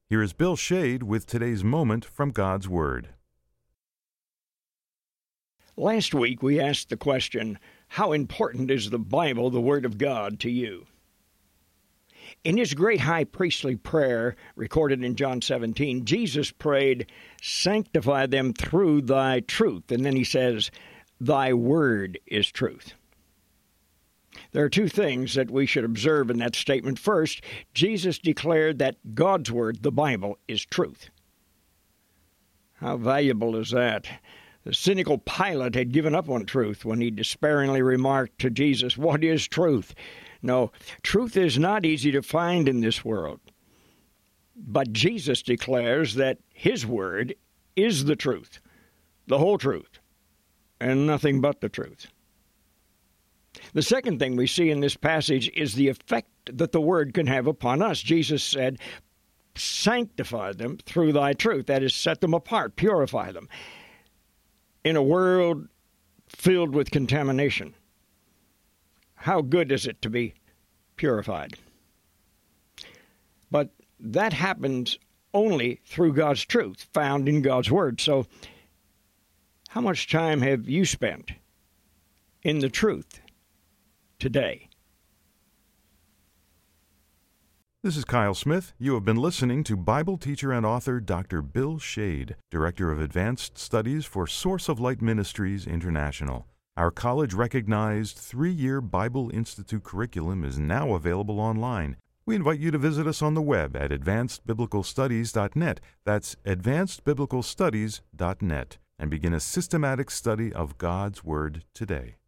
Here is Bill Shade with today's moment from God's Word. Last week we asked the question, how important is the Bible, the Word of God, to you? In his great high priestly prayer, recorded in John 17, Jesus prayed, "Sanctify them through thy truth." And then he says, "Thy word is truth." There are two things that we should observe in that statement. First, Jesus declared that God's Word, the Bible, is truth. How valuable is that? The cynical Pilate had given up on truth when he despairingly remarked to Jesus, "What is truth?" No, truth is not easy to find in this world. But Jesus declares that his Word is the truth, the whole truth, and nothing but the truth. The second thing we see in this passage is the effect that the Word can have upon us. Jesus said, "Sanctify them through thy truth." That is, set them apart, purify them. In a world filled with contamination, how good is it to be purified? But that happens only through God's truth, found in God's Word. So, how much time have you spent in the truth today? This is Kyle Smith. You have been listening to Bible teacher and author Dr. Bill Shade, Director of Advanced Studies for Source of Light Ministries International. Our college-recognized 3-year Bible Institute curriculum is now available online. We invite you to visit us on the web at advancedbiblicalstudies.net. That's advancedbiblicalstudies.net, and begin a systematic study of God's Word today.